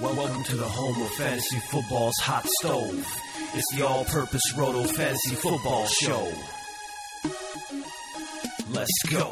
Welcome to the home of fantasy football's hot stove. It's the all-purpose Roto Fantasy Football Show. Let's go.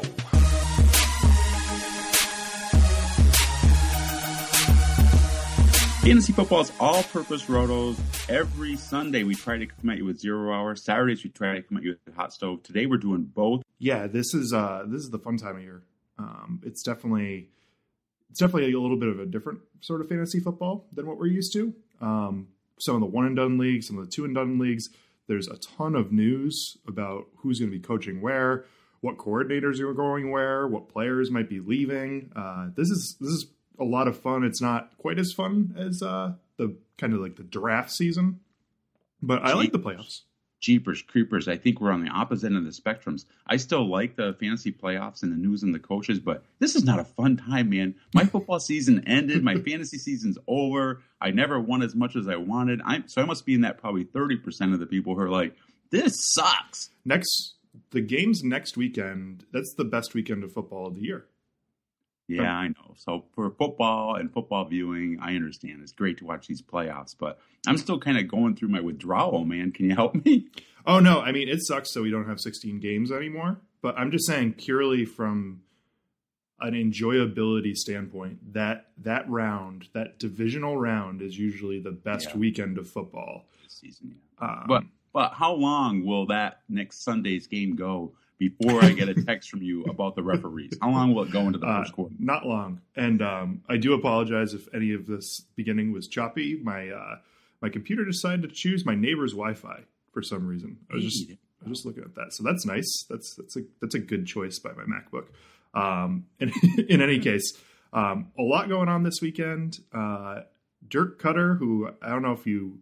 Fantasy football's all-purpose rotos. Every Sunday we try to come at you with 0 hour. Saturdays we try to come at you with a hot stove. Today we're doing both. Yeah, this is the fun time of year. It's definitely a little bit of a different sort of fantasy football than what we're used to. Some of the one and done leagues, some of the two and done leagues, there's a ton of news about who's going to be coaching where, what coordinators are going where, what players might be leaving. This is a lot of fun. It's not quite as fun as the kind of like the draft season, but I like the playoffs. Jeepers creepers. I think we're on the opposite end of the spectrums. I still like the fantasy playoffs and the news and the coaches, but this is not a fun time, man. My football season ended. My fantasy season's over. I never won as much as I wanted. So I must be in that probably 30% of the people who are like, this sucks. The games next weekend, that's the best weekend of football of the year. Yeah, I know. So for football and football viewing, I understand. It's great to watch these playoffs, but I'm still kind of going through my withdrawal, man. Can you help me? Oh, no. I mean, it sucks so we don't have 16 games anymore. But I'm just saying purely from an enjoyability standpoint, that round, that divisional round is usually the best weekend of football. This season, yeah. But how long will that next Sunday's game go before I get a text from you about the referees? How long will it go into the first quarter? Not long. And I do apologize if any of this beginning was choppy. My computer decided to choose my neighbor's Wi-Fi for some reason. I was just looking at that. So that's nice. That's a good choice by my MacBook. In any case, a lot going on this weekend. Dirk Cutter, who I don't know if you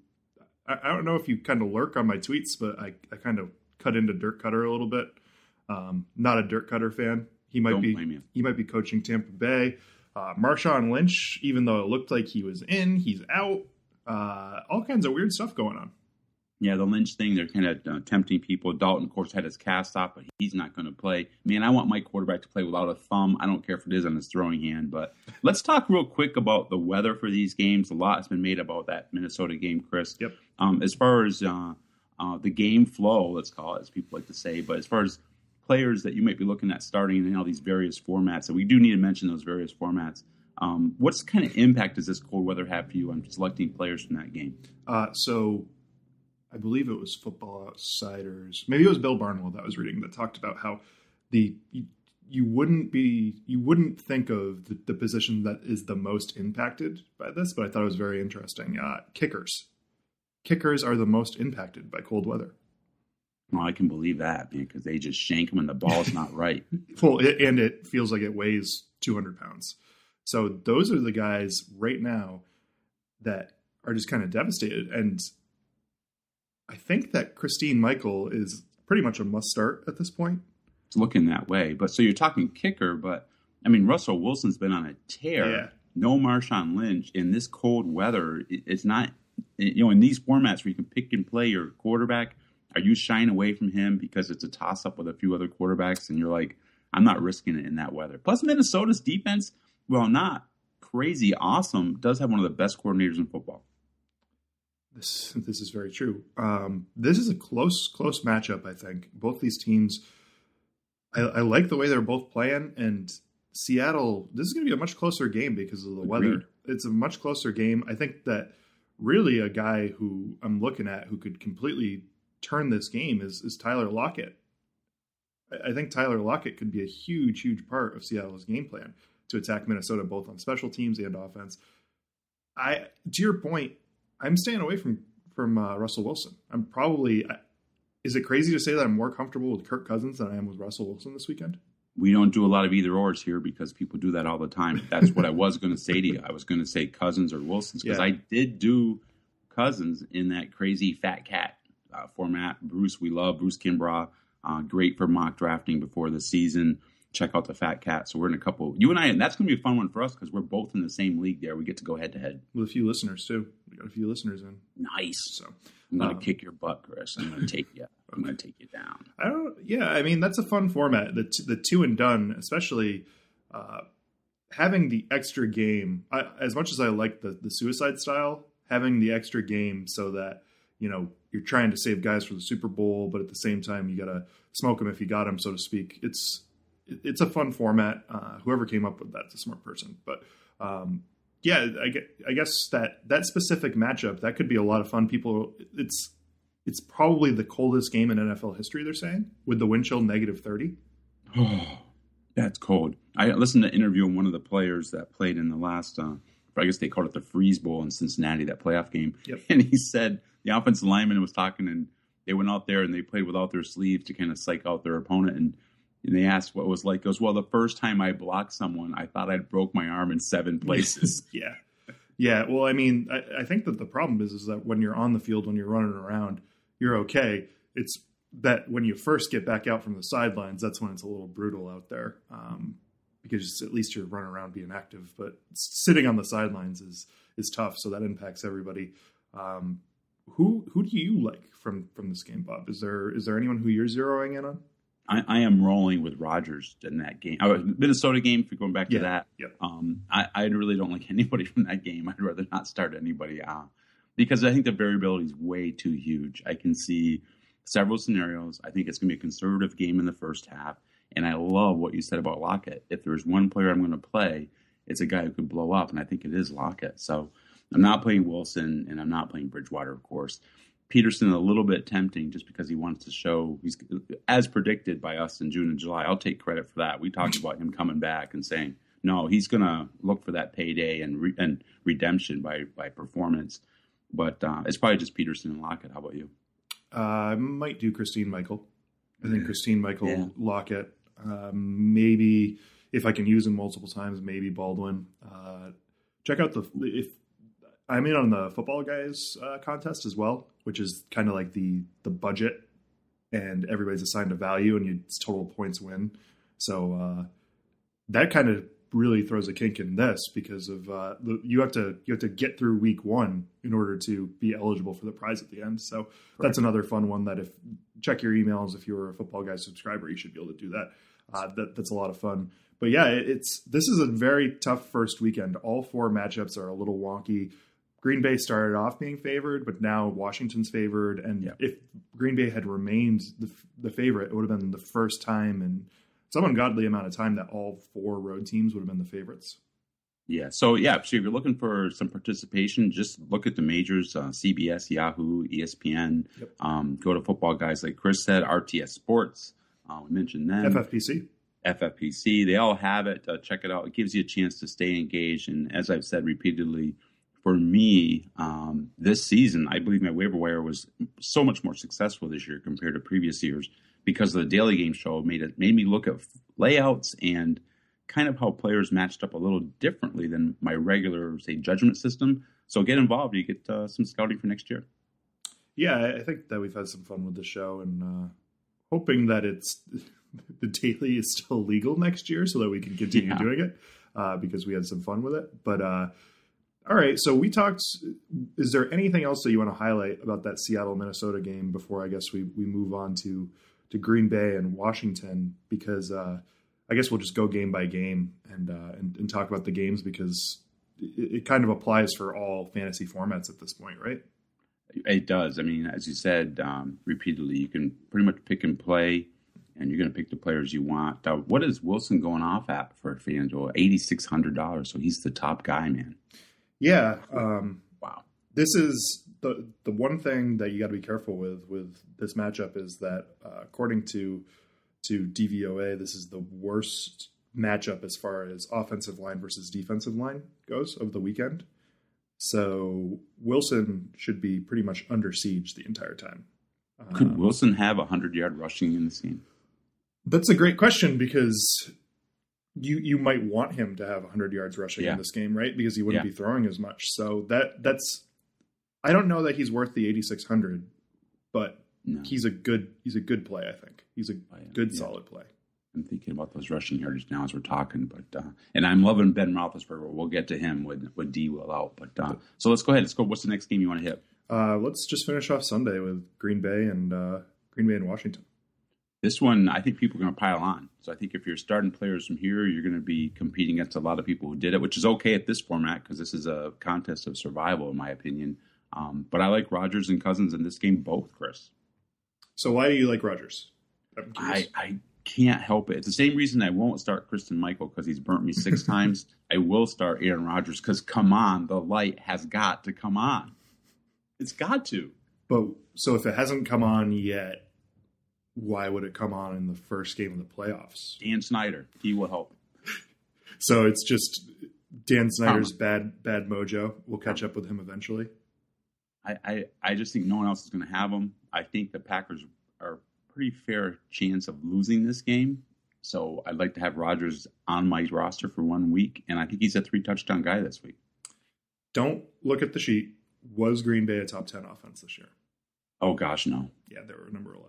kind of lurk on my tweets, but I kind of cut into Dirk Cutter a little bit. Not a Dirk Cutter fan. He might be coaching Tampa Bay. Marshawn Lynch, even though it looked like he was in, he's out. All kinds of weird stuff going on. Yeah, the Lynch thing, they're kind of tempting people. Dalton, of course, had his cast off, but he's not going to play. Man, I want my quarterback to play without a thumb. I don't care if it is on his throwing hand. But let's talk real quick about the weather for these games. A lot has been made about that Minnesota game, Chris. Yep. As far as the game flow, let's call it, as people like to say, but as far as players that you might be looking at starting in all these various formats, and we do need to mention those various formats. What's kind of impact does this cold weather have for you on selecting players from that game? So I believe it was Football Outsiders. Maybe it was Bill Barnwell that I was reading that talked about how you wouldn't think of the position that is the most impacted by this, but I thought it was very interesting. Kickers are the most impacted by cold weather. Well, I can believe that, man, because they just shank them and the ball's not right. Well, and it feels like it weighs 200 pounds. So those are the guys right now that are just kind of devastated. And I think that Christine Michael is pretty much a must start at this point. It's looking that way. But so you're talking kicker, but I mean, Russell Wilson's been on a tear. Yeah. No Marshawn Lynch in this cold weather. It's not, in these formats where you can pick and play your quarterback, are you shying away from him because it's a toss-up with a few other quarterbacks and you're like, I'm not risking it in that weather? Plus, Minnesota's defense, well, not crazy awesome, does have one of the best coordinators in football. This is very true. This is a close matchup, I think. Both these teams, I like the way they're both playing. And Seattle, this is going to be a much closer game because of the weather. It's a much closer game. I think that really a guy who I'm looking at who could completely turn this game is Tyler Lockett. I think Tyler Lockett could be a huge part of Seattle's game plan to attack Minnesota, both on special teams and offense. To your point, I'm staying away from Russell Wilson. I'm probably, is it crazy to say that I'm more comfortable with Kirk Cousins than I am with Russell Wilson this weekend? We don't do a lot of either ors here because people do that all the time. That's what I was going to say to you. I was going to say Cousins or Wilson's because I did do Cousins in that crazy fat cat format. Bruce, we love Bruce Kimbrough. Great for mock drafting before the season. Check out the Fat Cat. So we're in a couple, you and I, and that's going to be a fun one for us because we're both in the same league there. We get to go head to head with a few listeners too. We got a few listeners in. Nice. So I'm going to kick your butt, Chris. I'm going to take you. I'm going to take you down. I mean, that's a fun format. The two and done, especially having the extra game, as much as I like the suicide style, having the extra game so that, you're trying to save guys for the Super Bowl, but at the same time, you got to smoke them if you got them, so to speak. It's a fun format. Whoever came up with that's a smart person. But yeah, I guess that specific matchup, that could be a lot of fun. It's probably the coldest game in NFL history, they're saying, with the wind chill -30. Oh, that's cold. I listened to an interview of one of the players that played in the last, I guess they called it the Freeze Bowl in Cincinnati, that playoff game. Yep. And he said the offensive lineman was talking, and they went out there and they played without their sleeves to kind of psych out their opponent. And they asked what it was like. He goes, well, the first time I blocked someone, I thought I'd broke my arm in 7 places. Yeah. Yeah. Well, I mean, I think that the problem is that when you're on the field, when you're running around, you're okay. It's that when you first get back out from the sidelines, that's when it's a little brutal out there, because at least you're running around being active. But sitting on the sidelines is tough, so that impacts everybody. Who do you like from this game, Bob? Is there anyone who you're zeroing in on? I am rolling with Rodgers in that game. Minnesota game, if you're going back to that. Yep. I really don't like anybody from that game. I'd rather not start anybody because I think the variability is way too huge. I can see several scenarios. I think it's going to be a conservative game in the first half. And I love what you said about Lockett. If there's one player I'm going to play, it's a guy who could blow up, and I think it is Lockett. So I'm not playing Wilson, and I'm not playing Bridgewater, of course. Peterson a little bit tempting just because he wants to show he's as predicted by us in June and July. I'll take credit for that. We talked about him coming back and saying, no, he's going to look for that payday and redemption by performance. But it's probably just Peterson and Lockett. How about you? I might do Christine Michael. I think Christine Michael, Lockett. Maybe if I can use him multiple times, maybe Baldwin. Check out if I'm in on the Football Guys contest as well, which is kind of like the budget, and everybody's assigned a value, and it's total points win. So that kind of really throws a kink in this because of you have to get through week 1 in order to be eligible for the prize at the end. So that's another fun one that check your emails. If you're a Football Guys subscriber, you should be able to do that. That's a lot of fun. But yeah, this is a very tough first weekend. All 4 matchups are a little wonky. Green Bay started off being favored, but now Washington's favored. And if Green Bay had remained the favorite, it would have been the first time in some ungodly amount of time that all 4 road teams would have been the favorites. So if you're looking for some participation, just look at the majors, CBS, Yahoo, ESPN. Yep. Go to Football Guys, like Chris said, RTS Sports. We mentioned them. FFPC. They all have it. Check it out. It gives you a chance to stay engaged. And as I've said repeatedly, for me, this season, I believe my waiver wire was so much more successful this year compared to previous years because the Daily Game Show made me look at layouts and kind of how players matched up a little differently than my regular, say, judgment system. So get involved. You get some scouting for next year. Yeah, I think that we've had some fun with the show, and hoping that the Daily is still legal next year so that we can continue doing it because we had some fun with it. But all right, so we talked. Is there anything else that you want to highlight about that Seattle-Minnesota game before I guess we move on to Green Bay and Washington? Because I guess we'll just go game by game and talk about the games because it kind of applies for all fantasy formats at this point, right? It does. I mean, as you said repeatedly, you can pretty much pick and play, and you're going to pick the players you want. What is Wilson going off at for FanDuel? $8,600. So he's the top guy, man. Yeah. Wow. This is the one thing that you got to be careful with this matchup is that according to DVOA, this is the worst matchup as far as offensive line versus defensive line goes of the weekend. So Wilson should be pretty much under siege the entire time. Could Wilson have 100-yard rushing in this game? That's a great question because you might want him to have 100 yards rushing in this game, right? Because he wouldn't be throwing as much. So that's I don't know that he's worth the 8,600, but he's a good play. I think he's a good solid play. I'm thinking about those rushing yards now as we're talking, but and I'm loving Ben Roethlisberger. We'll get to him when D will out, but so let's go ahead. Let's go. What's the next game you want to hit? Let's just finish off Sunday with Green Bay and Washington. This one, I think people are going to pile on. So I think if you're starting players from here, you're going to be competing against a lot of people who did it, which is okay at this format because this is a contest of survival, in my opinion. But I like Rodgers and Cousins in this game both, Chris. So why do you like Rodgers? I can't help it. It's the same reason I won't start Christian Michael because he's burnt me 6 times. I will start Aaron Rodgers because, come on, the light has got to come on. It's got to. But so if it hasn't come on yet, why would it come on in the first game of the playoffs? Dan Snyder, he will help. So it's just Dan Snyder's bad mojo. We'll catch up with him eventually. I just think no one else is going to have him. I think the Packers are a pretty fair chance of losing this game. So I'd like to have Rodgers on my roster for 1 week, and I think he's a 3-touchdown guy this week. Don't look at the sheet. Was Green Bay a top 10 offense this year? Oh, gosh, no. Yeah, they were number 11.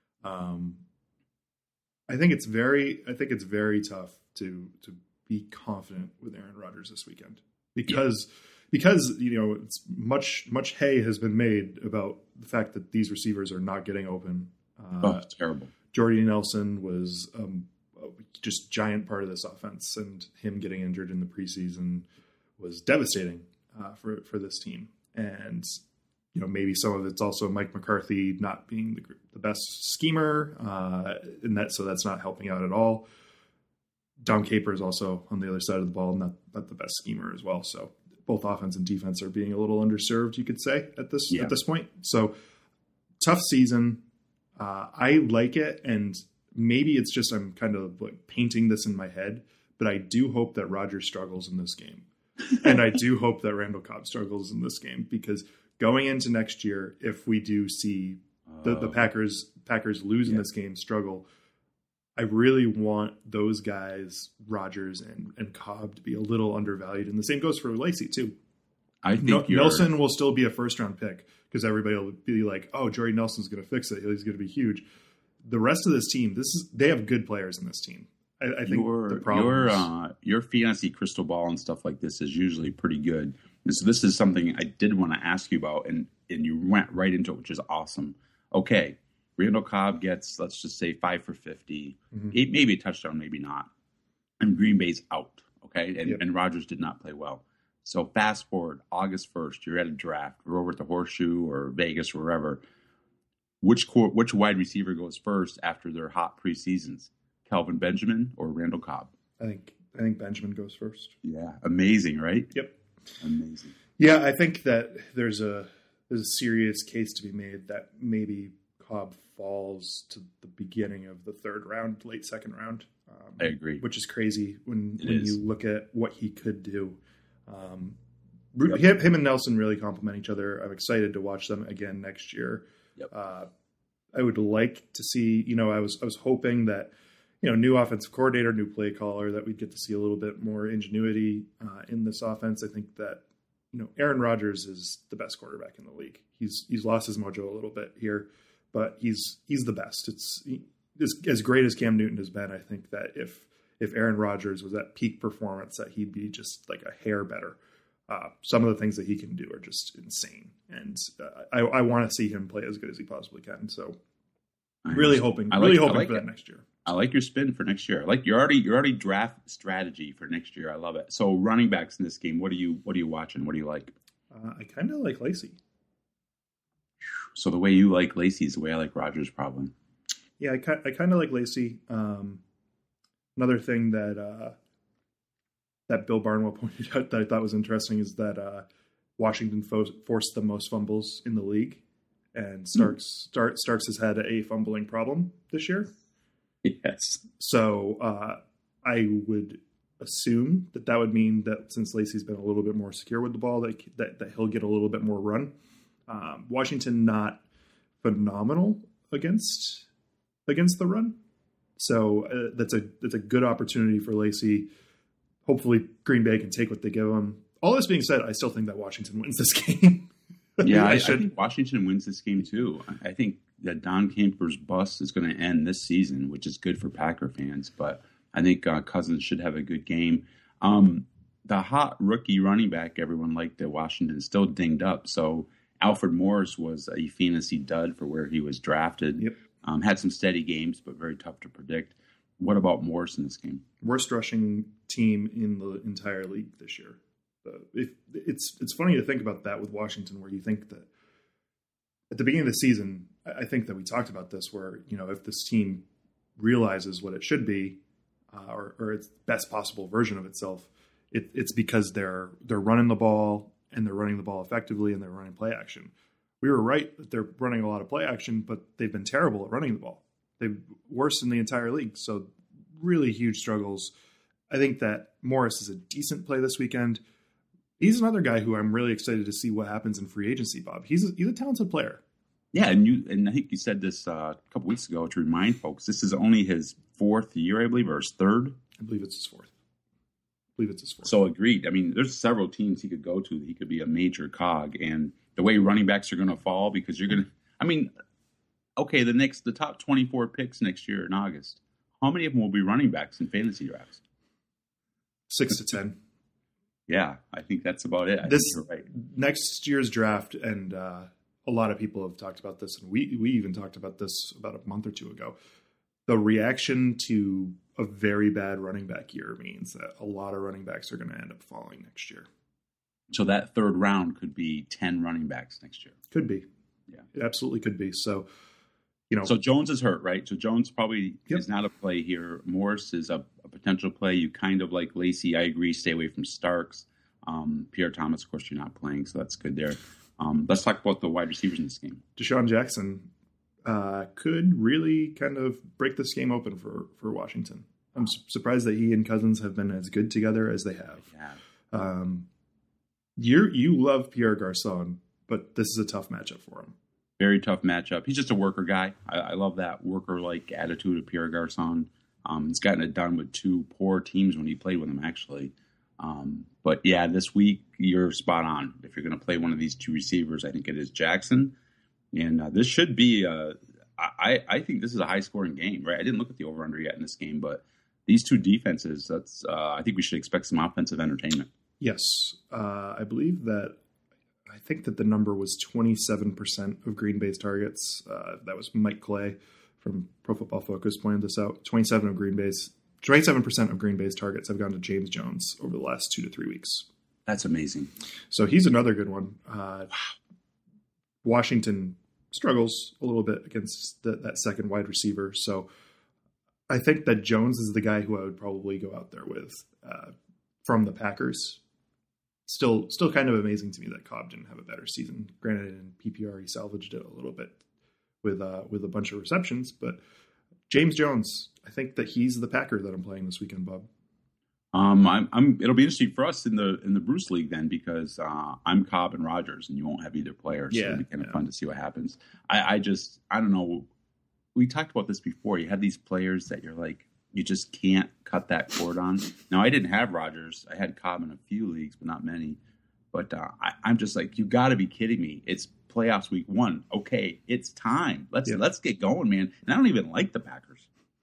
I think it's very tough to be confident with Aaron Rodgers this weekend because it's much hay has been made about the fact that these receivers are not getting open. It's terrible. Jordy Nelson was just giant part of this offense, and him getting injured in the preseason was devastating for this team. And maybe some of it's also Mike McCarthy not being the best schemer, and that's not helping out at all. Dom Capers is also on the other side of the ball, not the best schemer as well. So both offense and defense are being a little underserved, you could say, at this point. So tough season. I like it, and maybe it's just I'm kind of like painting this in my head, but I do hope that Rodgers struggles in this game. And I do hope that Randall Cobb struggles in this game because going into next year, if we do see the Packers lose in this game, struggle, I really want those guys, Rodgers and Cobb, to be a little undervalued. And the same goes for Lacy, too. I think Nelson will still be a first-round pick because everybody will be like, oh, Jordy Nelson's going to fix it. He's going to be huge. The rest of this team, they have good players in this team. I think the problem your fantasy crystal ball and stuff like this is usually pretty good. And so this is something I did want to ask you about, and you went right into it, which is awesome. Okay, Randall Cobb gets, let's just say, 5 for 50, maybe a touchdown, maybe not. And Green Bay's out, okay? And Rodgers did not play well. So fast forward, August 1st, you're at a draft. We're over at the Horseshoe or Vegas or wherever. Which wide receiver goes first after their hot preseasons? Kelvin Benjamin or Randall Cobb? I think Benjamin goes first. Yeah, amazing, right? Yep, amazing. Yeah, I think that there's a serious case to be made that maybe Cobb falls to the beginning of the third round, late second round. I agree, which is crazy when you look at what he could do. Him and Nelson really complement each other. I'm excited to watch them again next year. Yep. I would like to see. I was hoping that. New offensive coordinator, new play caller, that we'd get to see a little bit more ingenuity in this offense. I think that, Aaron Rodgers is the best quarterback in the league. He's lost his mojo a little bit here, but he's the best. It's as great as Cam Newton has been. I think that if Aaron Rodgers was at peak performance, that he'd be just like a hair better. Some of the things that he can do are just insane. And I want to see him play as good as he possibly can. So really hoping for that next year. I like your spin for next year. I like your already draft strategy for next year. I love it. So running backs in this game, what are you watching? What do you like? I kind of like Lacy. So the way you like Lacy is the way I like Rodgers, probably. Yeah, I kind of like Lacy. Another thing that Bill Barnwell pointed out that I thought was interesting is that Washington forced the most fumbles in the league, and Starks has had a fumbling problem this year. Yes. So I would assume that would mean that since Lacy's been a little bit more secure with the ball, that he'll get a little bit more run. Washington not phenomenal against the run, so that's a good opportunity for Lacy. Hopefully, Green Bay can take what they give him. All this being said, I still think that Washington wins this game. Yeah, I think Washington wins this game too. I think that Don Camper's bust is going to end this season, which is good for Packer fans. But I think Cousins should have a good game. The hot rookie running back everyone liked at Washington is still dinged up. So Alfred Morris was a fantasy dud for where he was drafted. Yep. Had some steady games, but very tough to predict. What about Morris in this game? Worst rushing team in the entire league this year. It's funny to think about that with Washington, where you think that at the beginning of the season, I think that we talked about this, where, you know, if this team realizes what it should be, or its best possible version of itself, it's because they're running the ball, and they're running the ball effectively, and they're running play action. We were right that they're running a lot of play action, but they've been terrible at running the ball. They've worse in the entire league. So really huge struggles. I think that Morris is a decent play this weekend. He's another guy who I'm really excited to see what happens in free agency, Bob. He's a talented player. Yeah, and I think you said this a couple weeks ago to remind folks, this is only his fourth year, I believe, or his third? I believe it's his fourth. So agreed. I mean, there's several teams he could go to that he could be a major cog. And the way running backs are going to fall, because you're going to – I mean, okay, the top 24 picks next year in August, how many of them will be running backs in fantasy drafts? 6 to 10. Yeah, I think that's about it. I think you're right. Next year's draft, and a lot of people have talked about this, and we even talked about this about a month or two ago. The reaction to a very bad running back year means that a lot of running backs are going to end up falling next year. So that third round could be 10 running backs next year. Could be. Yeah. It absolutely could be. So, you know. So Jones is hurt, right? So Jones probably is not a play here. Morris is a potential play. You kind of like Lacy. I agree. Stay away from Starks. Pierre Thomas, of course, you're not playing, so that's good there. Let's talk about the wide receivers in this game. Deshaun Jackson could really kind of break this game open for Washington. I'm surprised that he and Cousins have been as good together as they have. Yeah. You love Pierre Garçon, but this is a tough matchup for him. Very tough matchup. He's just a worker guy. I love that worker-like attitude of Pierre Garçon. He's gotten it done with two poor teams when he played with them, actually. But yeah, this week you're spot on. If you're going to play one of these two receivers, I think it is Jackson. And this should be, I think this is a high-scoring game, right? I didn't look at the over-under yet in this game, but these two defenses, I think we should expect some offensive entertainment. Yes. I think that the number was 27% of Green Bay's targets. That was Mike Clay from Pro Football Focus pointed this out. 27% of Green Bay's targets have gone to James Jones over the last 2 to 3 weeks. That's amazing. So he's another good one. Washington struggles a little bit against that second wide receiver. So I think that Jones is the guy who I would probably go out there with from the Packers. Still kind of amazing to me that Cobb didn't have a better season. Granted, in PPR he salvaged it a little bit with a bunch of receptions, but James Jones, I think that he's the Packer that I'm playing this weekend, Bob. It'll be interesting for us in the Bruce League then, because I'm Cobb and Rodgers, and you won't have either player, so it'll be kind of fun to see what happens. I don't know. We talked about this before. You have these players that you're like, you just can't cut that cord on. Now, I didn't have Rodgers. I had Cobb in a few leagues, but not many. But I'm just like, you got to be kidding me. It's playoffs week 1. Okay, it's time. Let's get going, man. And I don't even like the Packers.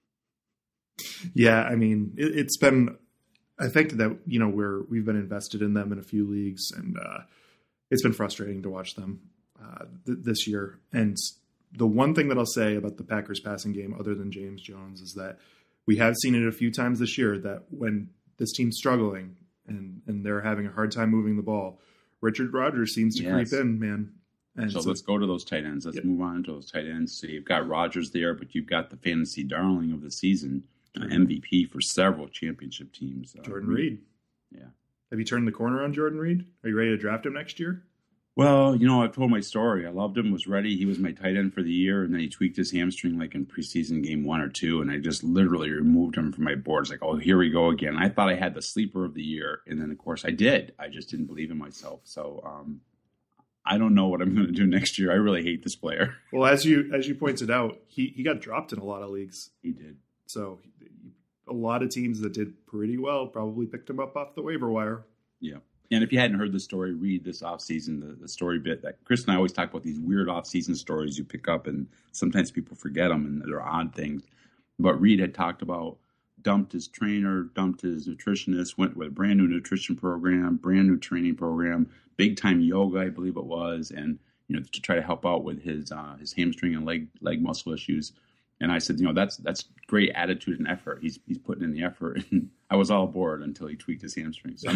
Yeah, I mean, it's been. I think that we've been invested in them in a few leagues, and it's been frustrating to watch them this year. And the one thing that I'll say about the Packers passing game, other than James Jones, is that we have seen it a few times this year that when this team's struggling and they're having a hard time moving the ball, Richard Rodgers seems to creep in, man. And so let's go to those tight ends. Let's move on to those tight ends. So you've got Rodgers there, but you've got the fantasy darling of the season, MVP for several championship teams. Jordan Reed. Yeah. Have you turned the corner on Jordan Reed? Are you ready to draft him next year? Well, I've told my story. I loved him, was ready. He was my tight end for the year, and then he tweaked his hamstring like in preseason game 1 or 2, and I just literally removed him from my board. It's like, oh, here we go again. I thought I had the sleeper of the year, and then, of course, I did. I just didn't believe in myself. So I don't know what I'm going to do next year. I really hate this player. Well, as you pointed out, he got dropped in a lot of leagues. He did. So a lot of teams that did pretty well probably picked him up off the waiver wire. Yeah. And if you hadn't heard the story, read this offseason, the story bit that Chris and I always talk about, these weird offseason stories you pick up, and sometimes people forget them, and they're odd things. But Reed had talked about dumped his trainer, dumped his nutritionist, went with a brand new nutrition program, brand new training program, big time yoga, I believe it was, and to try to help out with his hamstring and leg muscle issues. And I said, that's great attitude and effort. He's putting in the effort. And I was all aboard until he tweaked his hamstring. So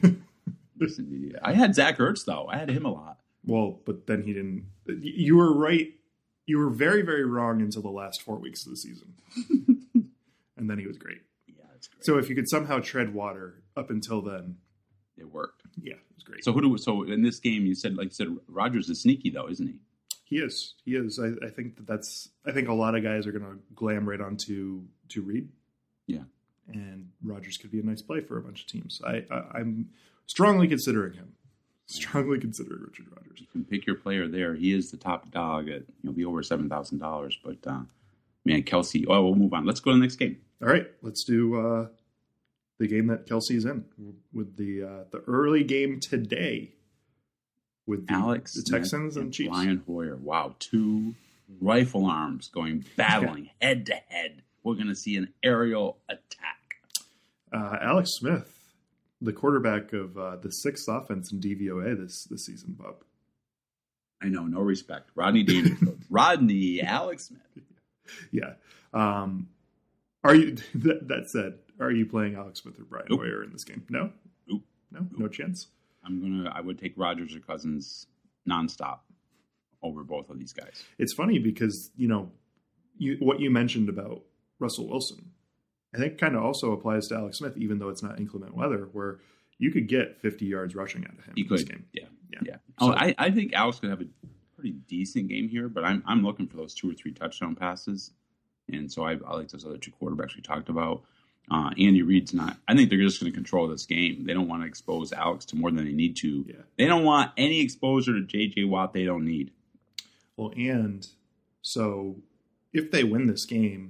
I had Zach Ertz, though. I had him a lot. Well, but then he didn't. You were right. You were very, very wrong until the last 4 weeks of the season. And then he was great. Yeah, that's great. So if you could somehow tread water up until then, it worked. Yeah, it was great. So in this game, you said Rodgers is sneaky, though, isn't he? He is. I think I think a lot of guys are going to glam right onto Reed. Yeah. And Rodgers could be a nice play for a bunch of teams. I'm strongly considering him. Strongly considering Richard Rodgers. You can pick your player there. He is the top dog at be over $7,000. But man, Kelsey. Oh, we'll move on. Let's go to the next game. All right, let's do the game that Kelsey's in with the early game today with the Texans and Chiefs. Brian Hoyer. Wow, two rifle arms battling head to head. We're going to see an aerial attack. Alex Smith, the quarterback of the 6th offense in DVOA this season, Bob. I know, no respect. Rodney Dangerfield. Rodney, Alex Smith. Yeah. Are you? That said, are you playing Alex Smith or Brian Hoyer in this game? No. Nope. No chance. I would take Rodgers or Cousins nonstop over both of these guys. It's funny because what you mentioned about Russell Wilson, I think kind of also applies to Alex Smith, even though it's not inclement weather, where you could get 50 yards rushing out of him in this game. Yeah. So, I think Alex could have a pretty decent game here, but I'm looking for those 2 or 3 touchdown passes, and so I like those other 2 quarterbacks we talked about. Andy Reid's not. I think they're just going to control this game. They don't want to expose Alex to more than they need to. Yeah. They don't want any exposure to J.J. Watt. They don't need. Well, and so if they win this game,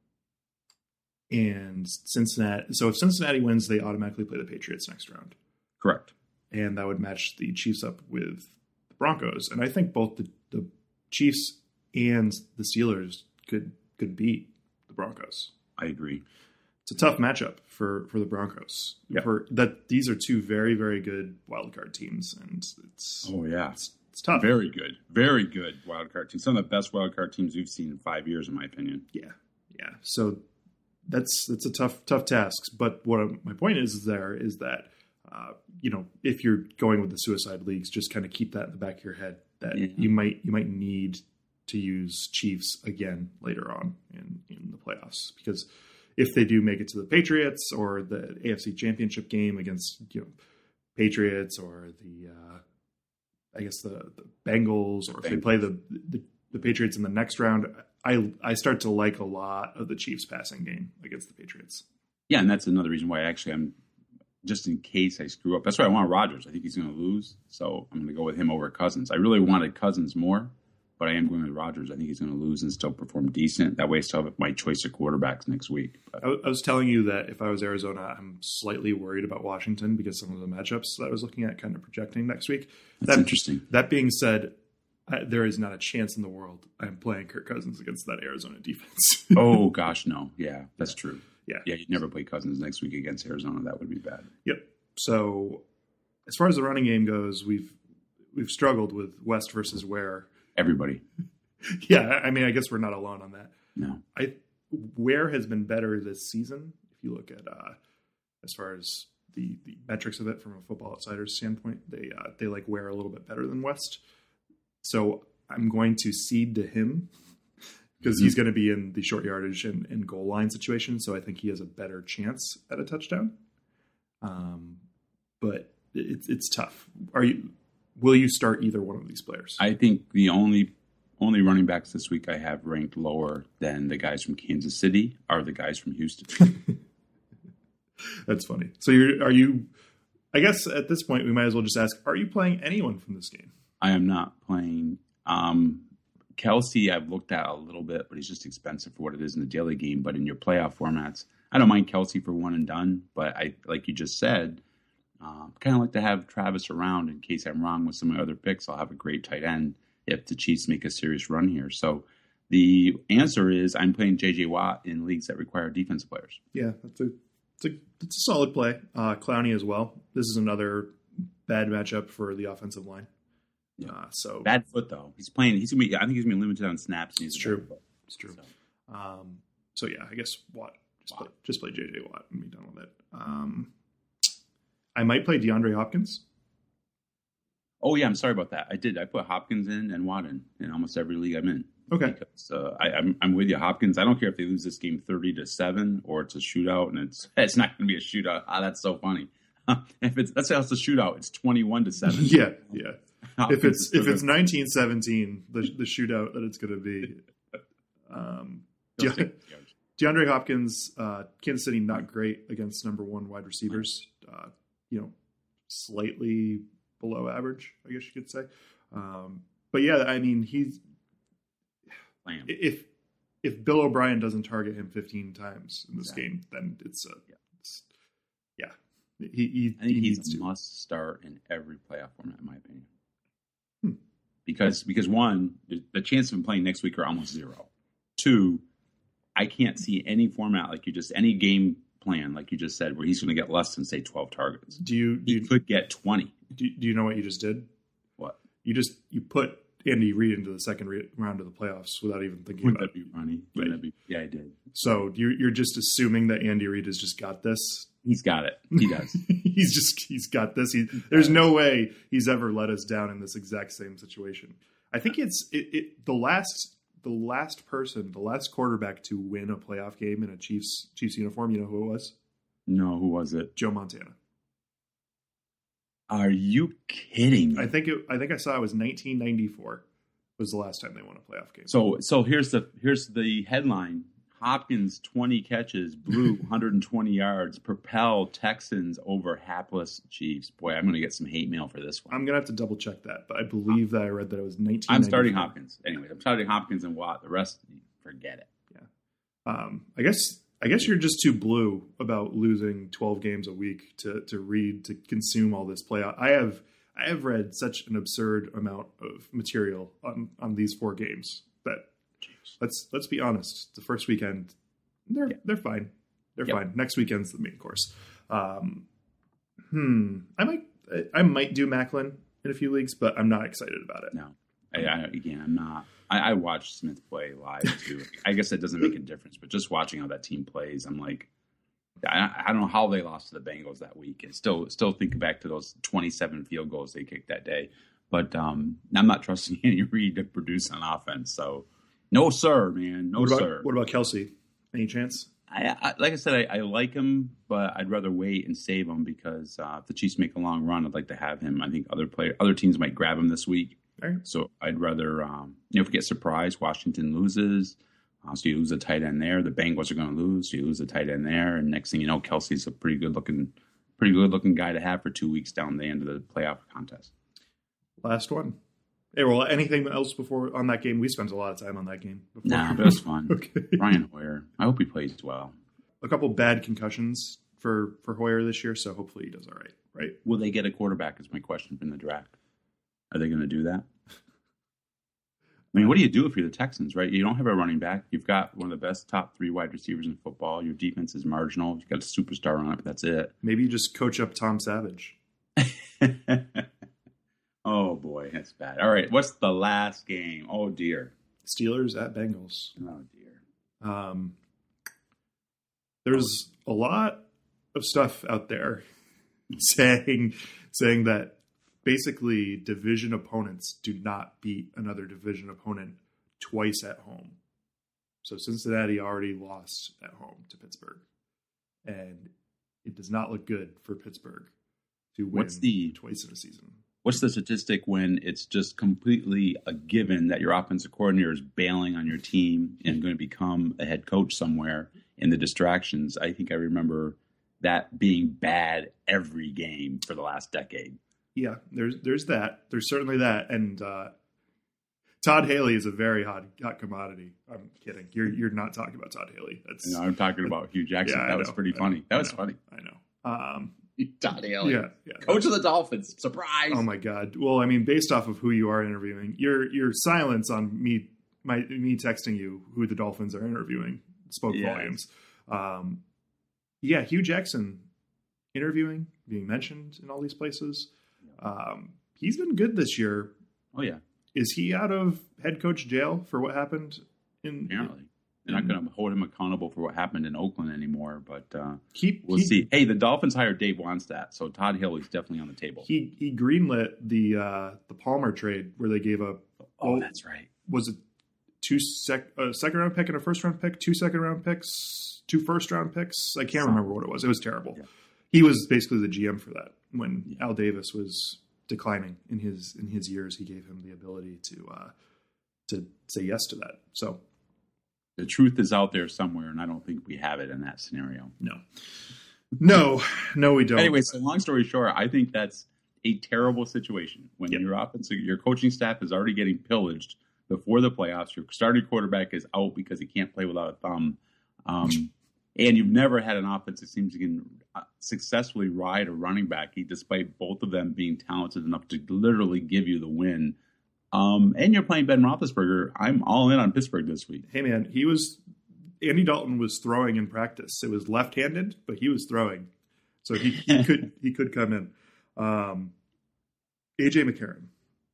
and if Cincinnati wins, they automatically play the Patriots next round. Correct. And that would match the Chiefs up with the Broncos. And I think both the Chiefs and the Steelers could beat the Broncos. I agree. It's a tough matchup for the Broncos. Yeah. These are 2 very, very good wildcard teams, and it's tough. Very good wildcard teams. Some of the best wildcard teams we've seen in 5 years, in my opinion. Yeah. So that's a tough task. But what my point is that if you're going with the suicide leagues, just kind of keep that in the back of your head that you might need to use Chiefs again later on in the playoffs, because if they do make it to the Patriots or the AFC Championship game against Patriots or the Bengals, or if they play the Patriots in the next round, I start to like a lot of the Chiefs passing game against the Patriots. Yeah, and that's another reason why I'm just in case I screw up. That's why I want Rodgers. I think he's going to lose, so I'm going to go with him over Cousins. I really wanted Cousins more, but I am going with Rodgers. I think he's going to lose and still perform decent. That way I still have my choice of quarterbacks next week. But I was telling you that if I was Arizona, I'm slightly worried about Washington because some of the matchups that I was looking at kind of projecting next week. That's interesting. That being said, there is not a chance in the world I'm playing Kirk Cousins against that Arizona defense. Oh, gosh, no. Yeah, that's true. Yeah, you'd never play Cousins next week against Arizona. That would be bad. Yep. So as far as the running game goes, we've struggled with West versus Ware. Everybody. Yeah, I mean, I guess we're not alone on that. No. Ware has been better this season. If you look at as far as the metrics of it from a Football Outsiders standpoint, they like Ware a little bit better than West. So I'm going to cede to him because he's going to be in the short yardage and goal line situation. So I think he has a better chance at a touchdown. But it's tough. Will you start either one of these players? I think the only running backs this week I have ranked lower than the guys from Kansas City are the guys from Houston. That's funny. So are you? I guess at this point we might as well just ask: are you playing anyone from this game? I am not playing. Kelsey, I've looked at a little bit, but he's just expensive for what it is in the daily game. But in your playoff formats, I don't mind Kelsey for one and done. But I, like you just said, kind of like to have Travis around in case I'm wrong with some of my other picks. I'll have a great tight end if the Chiefs make a serious run here. So the answer is I'm playing J.J. Watt in leagues that require defensive players. Yeah, it's a solid play. Clowney as well. This is another bad matchup for the offensive line. So bad foot though. He's playing. I think he's gonna be limited on snaps. It's true. It's true. So yeah, I guess Watt. Just play JJ Watt and be done with it. I might play DeAndre Hopkins. Oh yeah, I'm sorry about that. I did. I put Hopkins in Watt in almost every league I'm in. Okay. Because I'm with you, Hopkins. I don't care if they lose this game 30-7 or it's a shootout, and it's not going to be a shootout. That's so funny. If let's say it's a shootout, it's 21-7. Yeah. If it's 19-17, the shootout that it's going to be. DeAndre Hopkins, Kansas City not great against number one wide receivers. Slightly below average, I guess you could say. But yeah, I mean, if Bill O'Brien doesn't target him 15 times in this game, then it's he's a must start in every playoff format, in my opinion. Because one, the chances of him playing next week are almost zero. Two, I can't see any format any game plan like you just said where he's going to get less than say 12 targets. He could get 20. Do you know what you just did? What? You put Andy Reid into the second round of the playoffs without even thinking about it. Wouldn't that be funny? Right. Yeah, I did. So you're just assuming that Andy Reid has just got this? He's got it. He does. he's got this. There's no way he's ever let us down in this exact same situation. I think it's the last quarterback to win a playoff game in a Chiefs uniform. You know who it was? No, who was it? Joe Montana. Are you kidding me? I think I saw it was 1994 was the last time they won a playoff game. So here's the headline: Hopkins 20 catches, blew 120 yards, propel Texans over hapless Chiefs. Boy, I'm going to get some hate mail for this one. I'm going to have to double check that, but I believe that I read that it was 1994. I'm starting Hopkins. Anyway, I'm starting Hopkins and Watt. The rest, forget it. Yeah. I guess you're just too blue about losing 12 games a week to read, to consume all this playoff. I have read such an absurd amount of material on these 4 games that let's be honest. The first weekend, they're fine. They're fine. Next weekend's the main course. I might do Macklin in a few leagues, but I'm not excited about it. No, I'm not. I watched Smith play live too. I guess that doesn't make a difference, but just watching how that team plays, I'm like, I don't know how they lost to the Bengals that week, and still think back to those 27 field goals they kicked that day. But I'm not trusting Andy Reid to produce on offense. So, no sir, man, sir. What about Kelsey? Any chance? Like I said, I like him, but I'd rather wait and save him because if the Chiefs make a long run, I'd like to have him. I think other teams might grab him this week. Right. So I'd rather, if we get surprised, Washington loses, so you lose a tight end there. The Bengals are going to lose, so you lose a tight end there, and next thing you know, Kelsey's a pretty good looking guy to have for 2 weeks down the end of the playoff contest. Last one. Hey, well, anything else before on that game? We spent a lot of time on that game before. Nah, but it was fun. Okay. Brian Hoyer, I hope he plays well. A couple bad concussions for Hoyer this year, so hopefully he does all right. Right? Will they get a quarterback? Is my question from the draft. Are they going to do that? I mean, what do you do if you're the Texans, right? You don't have a running back. You've got one of the best top 3 wide receivers in football. Your defense is marginal. You've got a superstar on it, but that's it. Maybe you just coach up Tom Savage. Oh, boy, that's bad. All right, what's the last game? Oh, dear. Steelers at Bengals. Oh, dear. There's a lot of stuff out there saying that basically division opponents do not beat another division opponent twice at home. So Cincinnati already lost at home to Pittsburgh, and it does not look good for Pittsburgh to win twice in a season. What's the statistic when it's just completely a given that your offensive coordinator is bailing on your team and going to become a head coach somewhere in the distractions? I think I remember that being bad every game for the last decade. Yeah, there's that. There's certainly that. And Todd Haley is a very hot commodity. I'm kidding. You're not talking about Todd Haley. I'm talking about Hugh Jackson. Yeah, that was pretty funny. That was funny. I know. Todd Haley. Yeah. Coach of the Dolphins. Surprise. Oh my God. Well, I mean, based off of who you are interviewing, your silence on me texting you who the Dolphins are interviewing spoke volumes. Hugh Jackson interviewing, being mentioned in all these places. He's been good this year. Oh yeah. Is he out of head coach jail for what happened Apparently. They're not going to hold him accountable for what happened in Oakland anymore, but we'll he, see. Hey, the Dolphins hired Dave Wannstedt, so Todd Hill is definitely on the table. He greenlit the Palmer trade where they gave up. Oh, that's right. Was it a second round pick and a first round pick, 2 second round picks, 2 first round picks? I can't remember what it was. It was terrible. Yeah. He was basically the GM for that when Al Davis was declining in his years. He gave him the ability to say yes to that. So. The truth is out there somewhere, and I don't think we have it in that scenario. No, we don't. Anyway, so long story short, I think that's a terrible situation when your coaching staff is already getting pillaged before the playoffs. Your starting quarterback is out because he can't play without a thumb, and you've never had an offense that seems to can successfully ride a running back, despite both of them being talented enough to literally give you the win. And you're playing Ben Roethlisberger. I'm all in on Pittsburgh this week. Hey man, Andy Dalton was throwing in practice. It was left-handed, but he was throwing, so he could come in. AJ McCarron,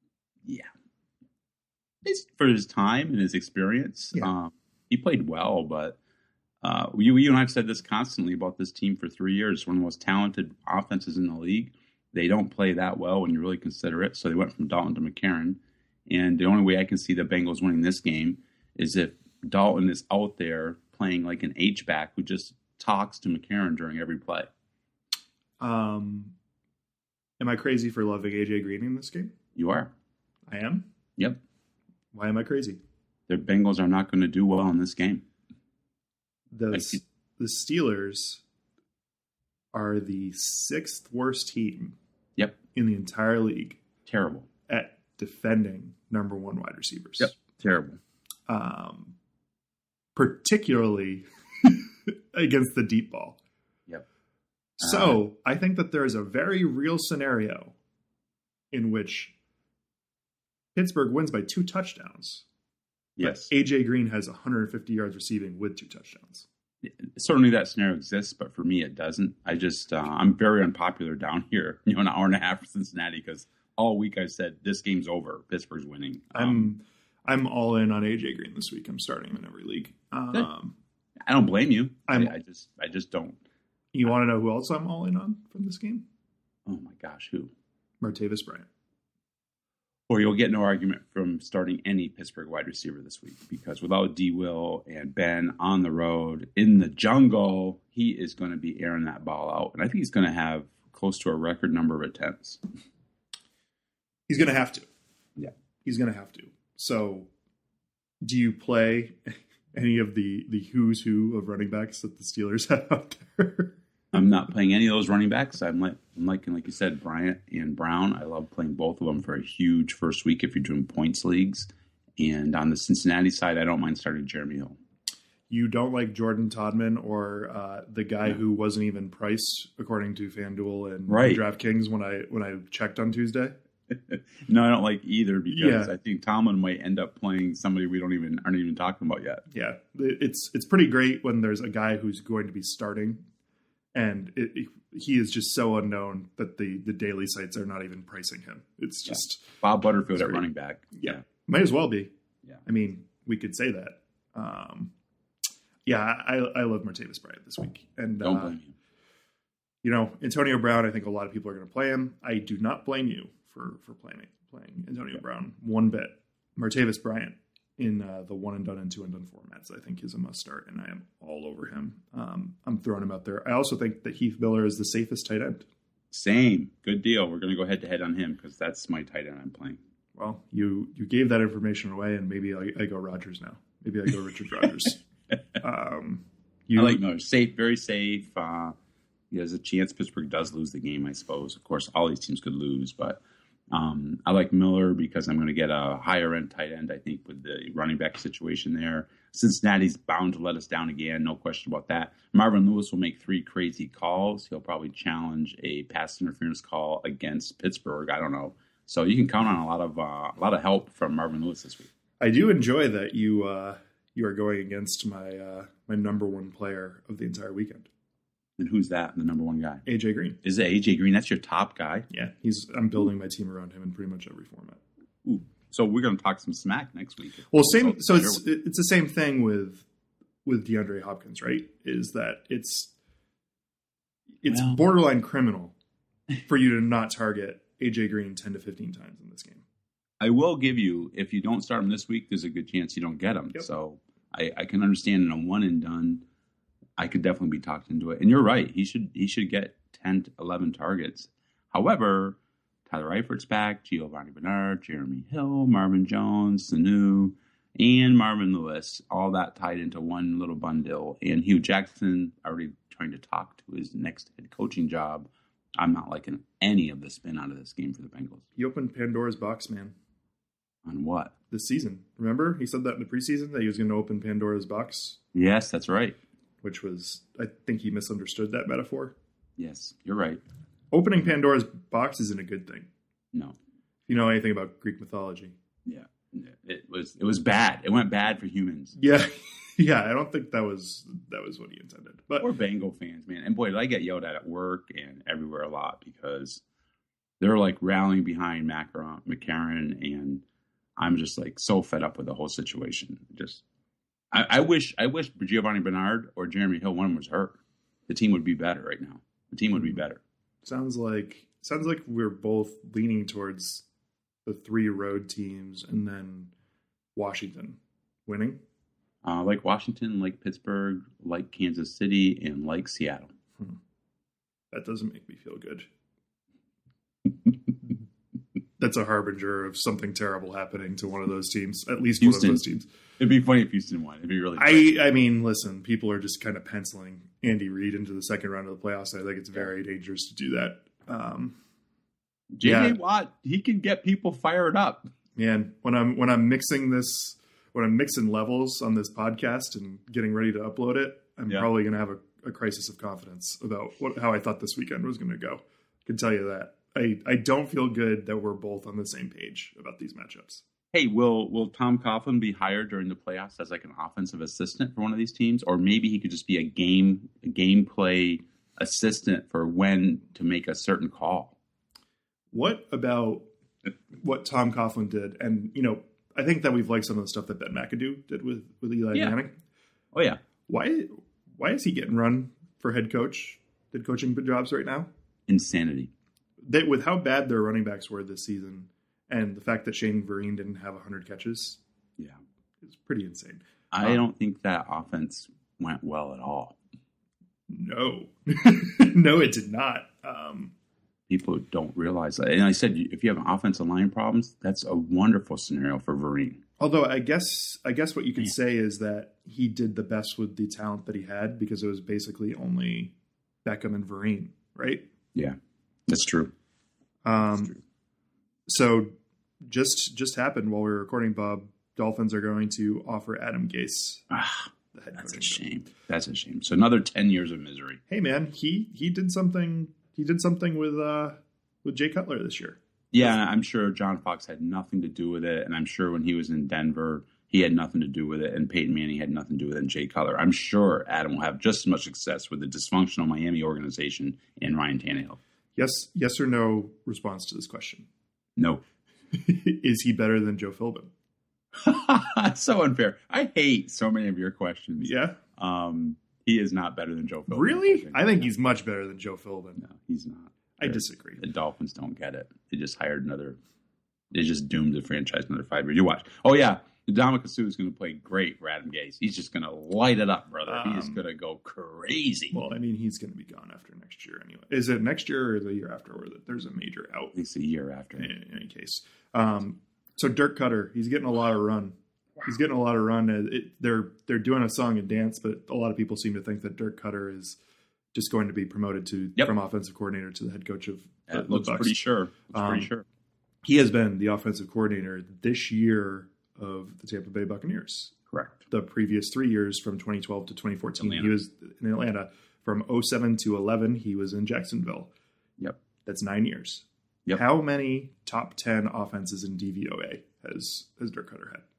for his time and his experience, he played well. But you and I have said this constantly about this team for 3 years. One of the most talented offenses in the league. They don't play that well when you really consider it. So they went from Dalton to McCarron. And the only way I can see the Bengals winning this game is if Dalton is out there playing like an H-back who just talks to McCarron during every play. Am I crazy for loving AJ Green in this game? You are. I am? Yep. Why am I crazy? The Bengals are not going to do well in this game. The Steelers are the 6th worst team in the entire league. Terrible. At defending number 1 wide receivers. Yep. Terrible. Particularly against the deep ball. Yep. So I think that there is a very real scenario in which Pittsburgh wins by 2 touchdowns. Yes. AJ Green has 150 yards receiving with 2 touchdowns. Certainly that scenario exists, but for me it doesn't. I just I'm very unpopular down here, an hour and a half for Cincinnati, because all week I've said this game's over. Pittsburgh's winning. I'm all in on AJ Green this week. I'm starting him in every league. I don't blame you. I just don't. You want to know who else I'm all in on from this game? Oh my gosh, who? Martavis Bryant. Or you'll get no argument from starting any Pittsburgh wide receiver this week, because without D. Will and Ben on the road in the jungle, he is going to be airing that ball out, and I think he's going to have close to a record number of attempts. He's going to have to. Yeah. He's going to have to. So do you play any of the who's who of running backs that the Steelers have out there? I'm not playing any of those running backs. I'm liking, like you said, Bryant and Brown. I love playing both of them for a huge first week if you're doing points leagues. And on the Cincinnati side, I don't mind starting Jeremy Hill. You don't like Jordan Todman or the guy who wasn't even priced according to FanDuel and DraftKings when I checked on Tuesday? No, I don't like either, because I think Tomlin might end up playing somebody we aren't even talking about yet. Yeah, it's pretty great when there's a guy who's going to be starting, and he is just so unknown that the daily sites are not even pricing him. It's just Bob Butterfield at running back. Yeah, might as well be. Yeah, I mean, we could say that. I love Martavis Bryant this week, and don't blame you. Antonio Brown, I think a lot of people are going to play him. I do not blame you for playing Antonio Brown one bit. Martavis Bryant in the 1 and done and 2 and done formats, I think, is a must start, and I am all over him. I'm throwing him out there. I also think that Heath Miller is the safest tight end. Same. Good deal. We're going to go head to head on him because that's my tight end I'm playing. Well, you gave that information away, and maybe I go Rodgers now. Maybe I go Richard Rodgers. I like Miller. Safe, very safe. There's a chance Pittsburgh does lose the game, I suppose. Of course, all these teams could lose, but I like Miller because I'm going to get a higher-end tight end, I think, with the running back situation there. Cincinnati's bound to let us down again, no question about that. Marvin Lewis will make 3 crazy calls. He'll probably challenge a pass interference call against Pittsburgh. I don't know. So you can count on a lot of help from Marvin Lewis this week. I do enjoy that you are going against my number 1 player of the entire weekend. And who's that? The number 1 guy? AJ Green. Is it AJ Green? That's your top guy? Yeah, I'm building my team around him in pretty much every format. Ooh. So we're going to talk some smack next week. Well, it's the same thing with with DeAndre Hopkins, right, is that it's Well- borderline criminal for you to not target AJ Green 10 to 15 times in this game. I will give you, if you don't start him this week, there's a good chance you don't get him. Yep. So I can understand in a one and done, I could definitely be talked into it. And you're right. He should get 10 to 11 targets. However, Tyler Eifert's back, Giovanni Bernard, Jeremy Hill, Marvin Jones, Sanu, and Marvin Lewis, all that tied into one little bundle. And Hugh Jackson already trying to talk to his next head coaching job. I'm not liking any of the spin out of this game for the Bengals. He opened Pandora's box, man, On what? this season. Remember? He said that in the preseason that he was going to open Pandora's box, Yes, that's right. which was, I think he misunderstood that metaphor. Yes, you're right. Opening Pandora's box isn't a good thing. No. If you know anything about Greek mythology. Yeah. It was bad. It went bad for humans. Yeah. Yeah, I don't think that was what he intended. But We're Bengal fans, man. And boy, did I get yelled at work and everywhere a lot because they're like rallying behind McCarron, and I'm just like so fed up with the whole situation. Just I wish Giovanni Bernard or Jeremy Hill, one of them was hurt. The team would be better right now. The team would be better. sounds like we're both leaning towards the 3 road teams and then Washington winning. Like Washington, like Pittsburgh, like Kansas City, and like Seattle. That doesn't make me feel good. That's a harbinger of something terrible happening to one of those teams. At least Houston. one of those teams. It'd be funny if Houston won. It'd be really funny. I mean, listen, people are just kind of penciling Andy Reid into the second round of the playoffs. I think it's very dangerous to do that. J.J. Watt, he can get people fired up. Man, when I'm mixing levels on this podcast and getting ready to upload it, I'm probably going to have a crisis of confidence about how I thought this weekend was going to go. I can tell you that. I don't feel good that we're both on the same page about these matchups. Hey, will Tom Coughlin be hired during the playoffs as like an offensive assistant for one of these teams, or maybe he could just be a gameplay assistant for when to make a certain call? What about what Tom Coughlin did? And I think that we've liked some of the stuff that Ben McAdoo did with Eli Manning. Oh yeah. Why is he getting run for head coaching jobs right now? Insanity. With how bad their running backs were this season, and the fact that Shane Vereen didn't have 100 catches, it's pretty insane. I don't think that offense went well at all. No, no, it did not. People don't realize that. And I said, if you have offensive line problems, that's a wonderful scenario for Vereen. Although I guess what you can say is that he did the best with the talent that he had, because it was basically only Beckham and Vereen, right? Yeah, that's true. So just happened while we were recording, Bob. Dolphins are going to offer Adam Gase the head That's coaching a job. shame. That's a shame. So another 10 years of misery. Hey man, he did something. He did something with Jay Cutler this year. Yeah, I'm sure John Fox had nothing to do with it, and I'm sure when he was in Denver, he had nothing to do with it, and Peyton Manning had nothing to do with it, and Jay Cutler. I'm sure Adam will have just as much success with the dysfunctional Miami organization and Ryan Tannehill. Yes or no response to this question. No. Is he better than Joe Philbin? So unfair. I hate so many of your questions. Yeah. He is not better than Joe Philbin. Really? I think he's much better than Joe Philbin. No, he's not. I disagree. The Dolphins don't get it. They just they just doomed the franchise another 5 years. You watch. Oh, yeah. Ndamukong Suh is going to play great for Adam Gase. He's just going to light it up, brother. He is going to go crazy. Well, I mean, he's going to be gone after next year anyway. Is it next year or the year after where there's a major out? It's a year after. In any case. So Dirk Cutter, he's getting a lot of run. He's getting a lot of run. They're doing a song and dance, but a lot of people seem to think that Dirk Cutter is just going to be promoted from offensive coordinator to the head coach of the looks Bucs. pretty sure. He has been the offensive coordinator this year of the Tampa Bay Buccaneers. Correct. The previous 3 years, from 2012 to 2014, Atlanta. he was in Atlanta. From 07 to 11, he was in Jacksonville. Yep. That's 9 years. Yep. How many top 10 offenses in DVOA has Dirk Cutter had?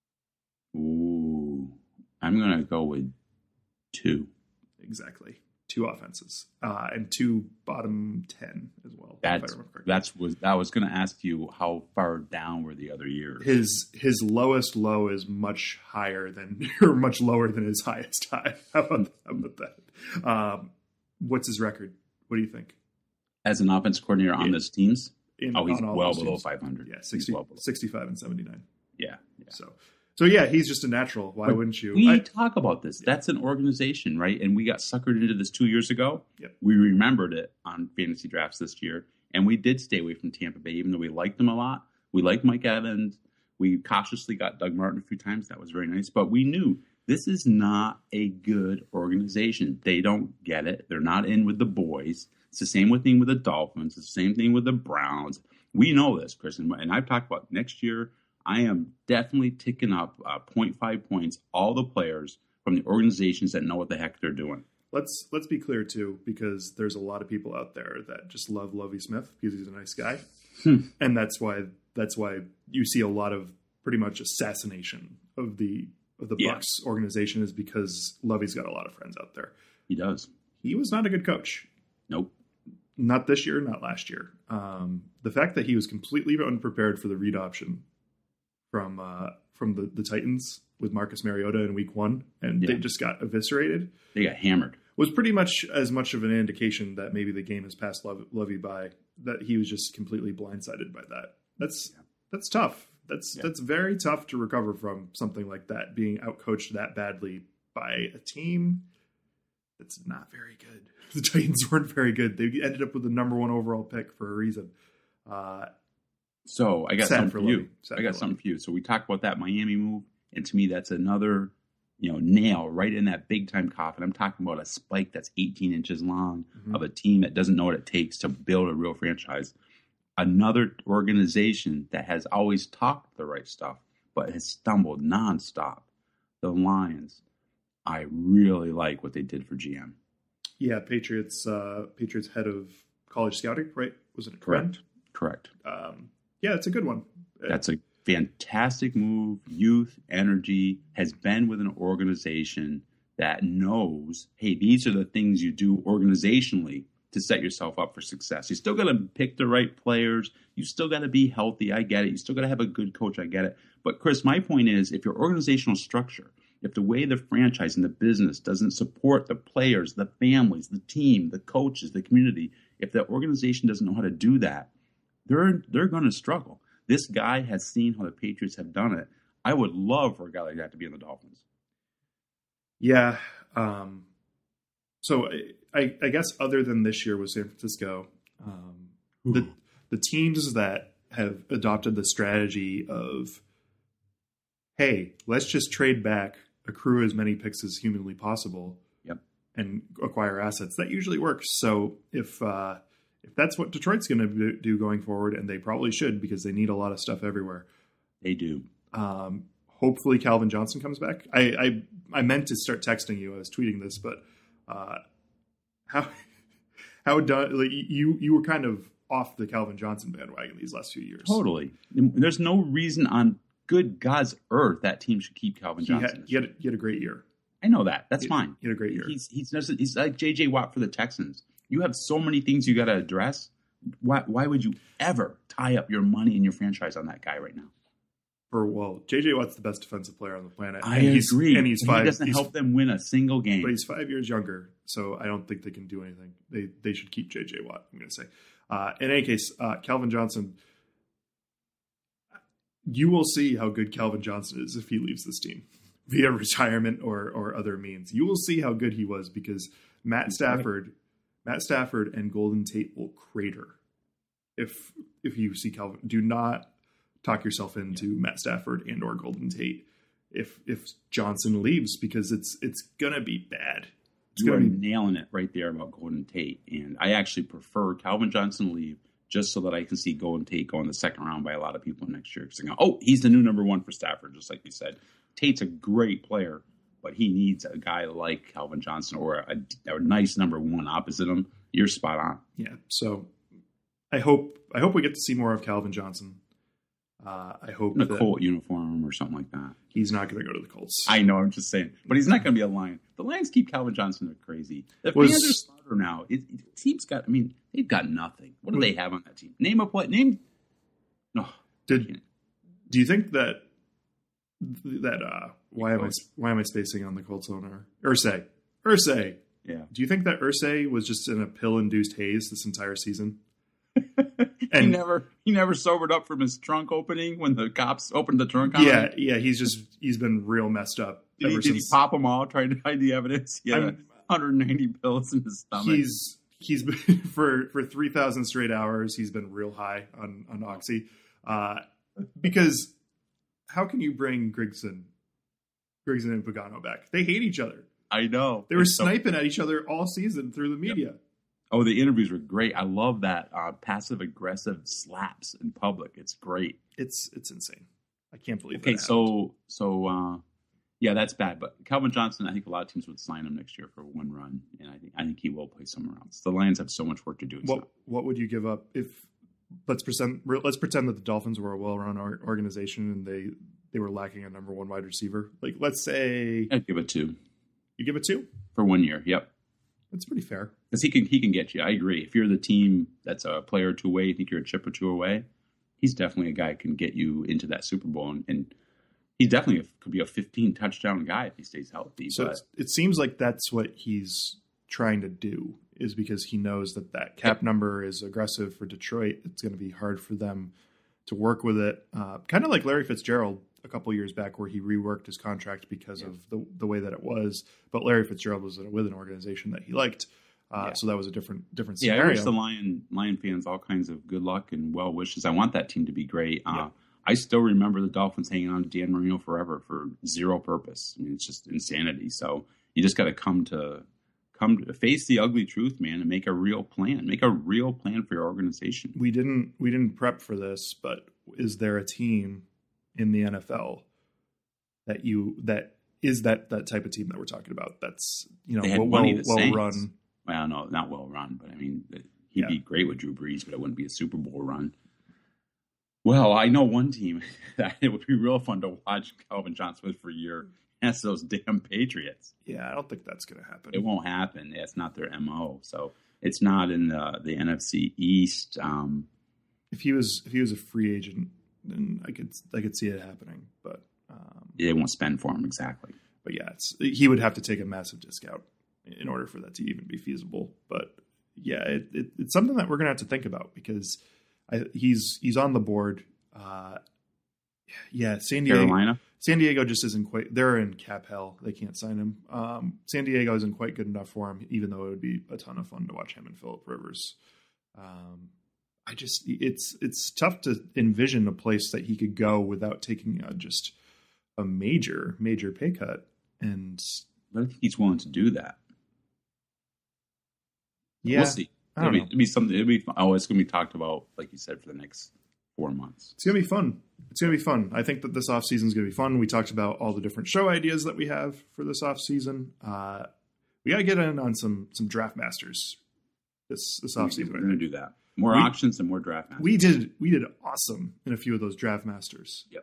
Ooh. I'm going to go with 2. Exactly. 2 offenses and 2 bottom 10 as well. That was going to ask you how far down were the other years. His lowest low is much higher than or much lower than his highest high. How about that? What's his record? What do you think? As an offense coordinator on those teams? He's well below teams. 500. Yeah, 65 and 79. Yeah. So yeah, he's just a natural. Why wouldn't you? We talk about this. Yeah. That's an organization, right? And we got suckered into this 2 years ago. Yep. We remembered it on fantasy drafts this year. And we did stay away from Tampa Bay, even though we liked them a lot. We liked Mike Evans. We cautiously got Doug Martin a few times. That was very nice. But we knew this is not a good organization. They don't get it. They're not in with the boys. It's the same thing with the Dolphins. It's the same thing with the Browns. We know this, Chris. And I've talked about next year. I am definitely ticking up 0.5 points all the players from the organizations that know what the heck they're doing. Let's be clear, too, because there's a lot of people out there that just love Lovie Smith because he's a nice guy. And that's why you see a lot of pretty much assassination of the Bucs organization is because Lovie's got a lot of friends out there. He does. He was not a good coach. Nope. Not this year, not last year. The fact that he was completely unprepared for the read option from the Titans with Marcus Mariota in week 1, and they just got eviscerated. They got hammered. Was pretty much as much of an indication that maybe the game has passed Lovie by, that he was just completely blindsided by that. That's tough. That's very tough to recover from something like that, being outcoached that badly by a team that's not very good. The Titans weren't very good. They ended up with the number 1 overall pick for a reason. So I got something for you. Something for you. So we talked about that Miami move, and to me, that's another, nail right in that big time coffin. I'm talking about a spike that's 18 inches long of a team that doesn't know what it takes to build a real franchise. Another organization that has always talked the right stuff, but has stumbled nonstop. The Lions. I really like what they did for GM. Yeah, Patriots head of college scouting, right? Was it correct? Yeah, it's a good one. That's a fantastic move. Youth, energy, has been with an organization that knows, hey, these are the things you do organizationally to set yourself up for success. You still got to pick the right players. You still got to be healthy. I get it. You still got to have a good coach. I get it. But Chris, my point is, if your organizational structure, if the way the franchise and the business doesn't support the players, the families, the team, the coaches, the community, if the organization doesn't know how to do that, they're going to struggle. This guy has seen how the Patriots have done it. I would love for a guy like that to be in the Dolphins. Yeah. So I guess other than this year with San Francisco, the teams that have adopted the strategy of, hey, let's just trade back, accrue as many picks as humanly possible, and acquire assets, that usually works. So if that's what Detroit's going to do going forward, and they probably should because they need a lot of stuff everywhere. They do. Hopefully Calvin Johnson comes back. I meant to start texting you. I was tweeting this, but you were kind of off the Calvin Johnson bandwagon these last few years. Totally. There's no reason on good God's earth that team should keep Calvin Johnson. He had a great year. I know that. That's fine. He had a great year. He's like J.J. Watt for the Texans. You have so many things you got to address. Why would you ever tie up your money and your franchise on that guy right now? J.J. Watt's the best defensive player on the planet. I agree. And he's 5. He doesn't help them win a single game. But he's 5 years younger, so I don't think they can do anything. They should keep J.J. Watt, I'm going to say. In any case, Calvin Johnson, you will see how good Calvin Johnson is if he leaves this team via retirement or other means. You will see how good he was because Matt Stafford and Golden Tate will crater if you see Calvin. Do not talk yourself into Matt Stafford and or Golden Tate if Johnson leaves, because it's gonna be bad. You are nailing it right there about Golden Tate, and I actually prefer Calvin Johnson leave just so that I can see Golden Tate go in the second round by a lot of people next year. Because they go, oh, he's the new number 1 for Stafford, just like you said. Tate's a great player, but he needs a guy like Calvin Johnson or a nice number 1 opposite him. You're spot on. Yeah. So I hope we get to see more of Calvin Johnson. I hope in a Colt uniform or something like that. He's not going to go to the Colts. I know. I'm just saying, but he's not going to be a Lion. The Lions keep Calvin Johnson. They're crazy. The Was- fans are smarter now. Team's got. I mean, they've got nothing. What do they have on that team? Name a play. Name. No. Do you think that why am I spacing on the Colts owner? Irsay. Yeah. Do you think that Irsay was just in a pill-induced haze this entire season? He never sobered up from his trunk opening when the cops opened the trunk on him. Yeah. He's been real messed up Did he pop them all, trying to hide the evidence? He had 190 pills in his stomach. He's been for 3,000 straight hours. He's been real high on oxy, because how can you bring Grigson and Pagano back? They hate each other. I know. They were sniping at each other all season through the media. Yep. Oh, the interviews were great. I love that passive aggressive slaps in public. It's great. It's insane. I can't believe. Okay, that yeah, that's bad. But Calvin Johnson, I think a lot of teams would sign him next year for one run, and I think he will play somewhere else. The Lions have so much work to do. What would you give up if? Let's pretend that the Dolphins were a well-run organization and they were lacking a number one wide receiver. Like, let's say I'd give it 2. You give it 2 for 1 year. Yep, that's pretty fair. Because he can get you. I agree. If you're the team that's a player 2 away, you think you're a chip or 2 away, he's definitely a guy who can get you into that Super Bowl, and he definitely could be a 15 touchdown guy if he stays healthy. So it seems like that's what he's trying to do, is because he knows that cap number is aggressive for Detroit. It's going to be hard for them to work with it. Kind of like Larry Fitzgerald a couple years back, where he reworked his contract because of the way that it was. But Larry Fitzgerald was with an organization that he liked. So that was a different scenario. Yeah, I wish the Lion fans all kinds of good luck and well wishes. I want that team to be great. I still remember the Dolphins hanging on to Dan Marino forever for zero purpose. I mean, it's just insanity. So you just got to come to face the ugly truth, man, and make a real plan. Make a real plan for your organization. We didn't prep for this, but is there a team in the NFL that is that type of team that we're talking about? That's well run. Well, no, not well run, but I mean, he'd be great with Drew Brees, but it wouldn't be a Super Bowl run. Well, I know one team that it would be real fun to watch Calvin Johnson with for a year. That's those damn Patriots. Yeah, I don't think that's going to happen. It won't happen. It's not their MO. So it's not in the NFC East. If he was a free agent, then I could see it happening. But they won't spend for him exactly. But yeah, he would have to take a massive discount in order for that to even be feasible. But yeah, it's something that we're going to have to think about, because he's on the board. San Diego. Carolina. San Diego just isn't quite. They're in cap hell. They can't sign him. San Diego isn't quite good enough for him, even though it would be a ton of fun to watch him and Phillip Rivers. It's tough to envision a place that he could go without taking just a major pay cut. And I think he's willing to do that. Yeah, we'll see. It'll be something. It's going to be talked about, like you said, for the next 4 months. It's going to be fun. I think that this offseason is going to be fun. We talked about all the different show ideas that we have for this offseason. We got to get in on some draft masters this offseason. We're going to do that. More auctions and more draft masters. We did awesome in a few of those draft masters. Yep.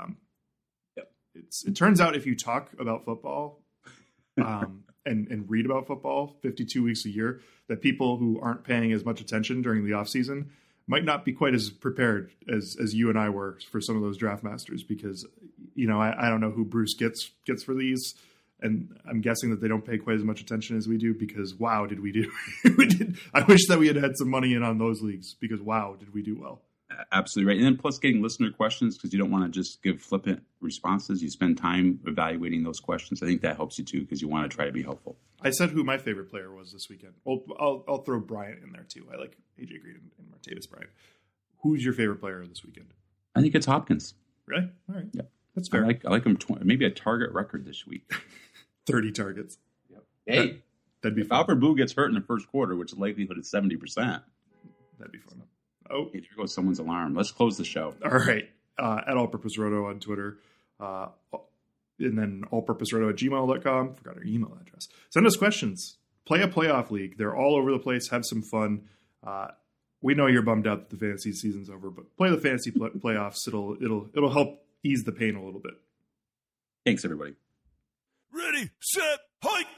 It turns out if you talk about football and read about football 52 weeks a year, that people who aren't paying as much attention during the offseason might not be quite as prepared as you and I were for some of those draft masters, because, I don't know who Bruce gets for these. And I'm guessing that they don't pay quite as much attention as we do, because wow, did we do? I wish that we had some money in on those leagues, because wow, did we do well? Absolutely right. And then plus getting listener questions, because you don't want to just give flippant responses. You spend time evaluating those questions. I think that helps you too, because you want to try to be helpful. I said who my favorite player was this weekend. I'll throw Bryant in there too. I like AJ Green and Martavis Bryant. Who's your favorite player this weekend? I think it's Hopkins. Really? All right. Yeah. That's fair. I like him. Maybe a target record this week. 30 targets. Yep. Hey, that'd be if fun. Alfred Blue gets hurt in the first quarter, which the likelihood is 70%. That'd be fun. Oh, here goes someone's alarm. Let's close the show. All right. At All Purpose Roto on Twitter. And then allpurposeroto@gmail.com. Forgot our email address. Send us questions. Play a playoff league. They're all over the place. Have some fun. We know you're bummed out that the fantasy season's over, but play the fantasy playoffs. It'll help ease the pain a little bit. Thanks, everybody. Ready, set, hike!